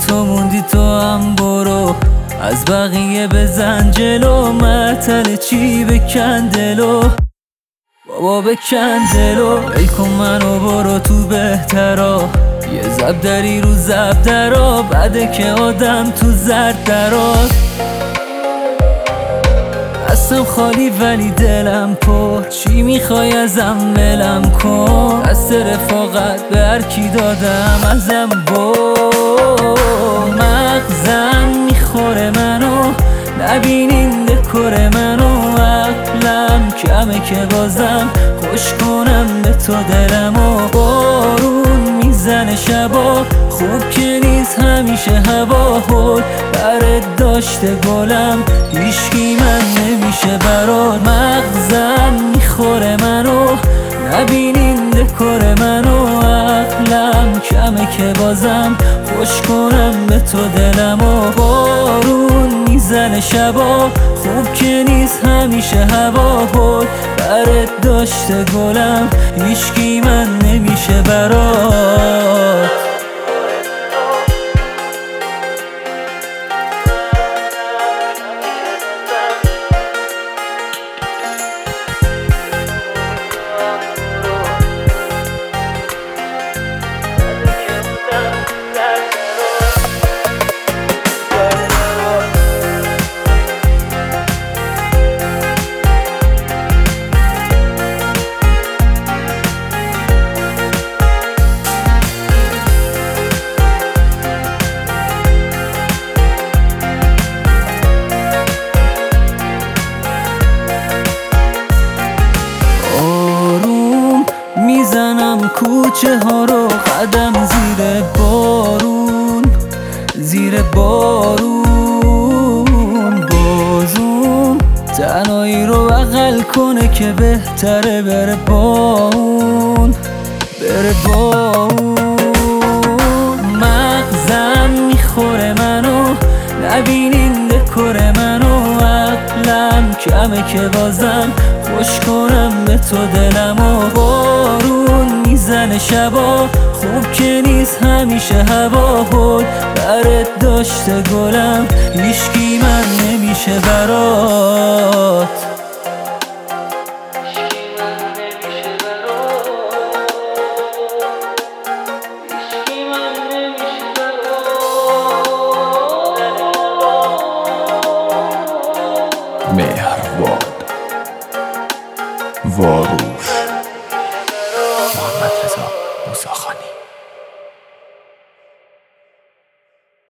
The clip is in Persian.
تو موندی تو هم برو، از بقیه بزن جلو، معطل چی بکن دلو، بابا بکن دلو. ای کن منو برو تو بهترا، یه زب داری رو زب درا، بعده که آدم تو زرد درات. هستم خالی ولی دلم پر، چی میخوای ازم ملم کن، دست رفاقت به هر کی دادم ازم مغزم میخوره منو، نبینین دکور منو، عقلم کمه که بازم خوش کنم به تو دلمو. بارون میزنه شبا، خوب که نیست همیشه هوا، هل برت داشته گلم، هیچکی من نمیشه برات. مغزم میخوره منو، نبینین دکور منو، عقلم کمه که بازم خوش کنم به تو دلمو. بارون میزنه شبا، خوب که نیست همیشه هوا، هل برت داشته گلم، هیچکی من نمیشه برات. میزنم کوچه ها رو قدم زیر بارون، زیر بارون. بازون تنهایی رو بغل کنه که بهتره بره با اون، بره با اون. مغزم میخوره منو، نبینین دکور منو، عقلم کمه که بازم خوش کنم به تو دلمو. بارون میزنه شبا، خوب که نیست همیشه هوا، هل برت داشته گلم، هیچکی من نمیشه برات. مهربان واروش محمد رضا موسیخانی.